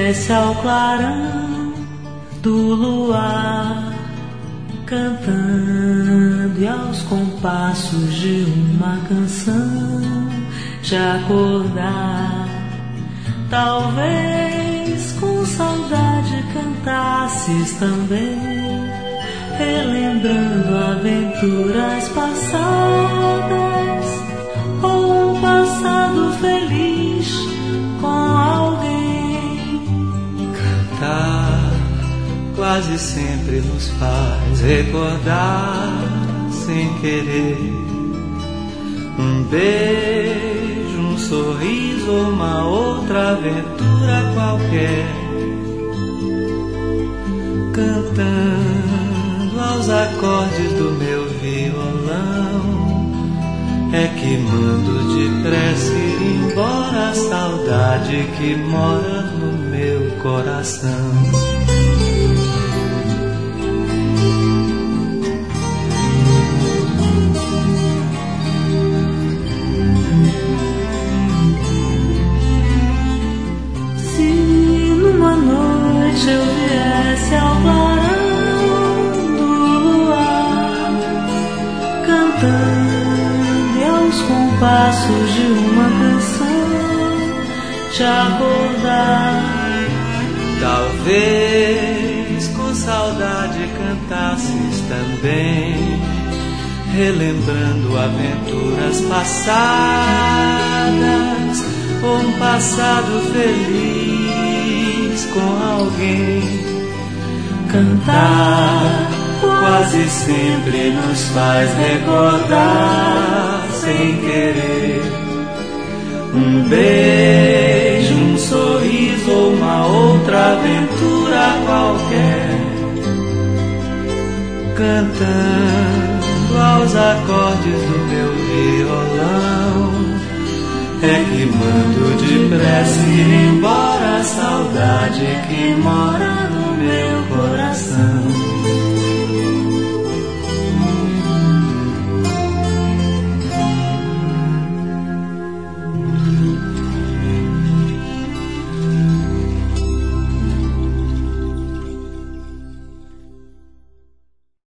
viesse ao clarão do luar, cantando e aos compassos de uma canção te acordar. Talvez com saudade cantasses também, relembrando aventuras passadas ou um passado feliz com alguém. Cantar quase sempre nos faz recordar sem querer um beijo, um sorriso ou uma outra aventura qualquer. Cantando aos acordes do meu violão, é que mando depressa ir embora a saudade que mora no meu coração. Se eu viesse ao clarão do luar, cantando e aos compassos de uma canção te acordar. Talvez com saudade cantasses também, relembrando aventuras passadas ou um passado feliz com alguém. Cantar quase sempre nos faz recordar sem querer um beijo, um sorriso ou uma outra aventura qualquer. Cantando aos acordes do meu violão, é que mando depressa ir embora a saudade que mora no meu coração.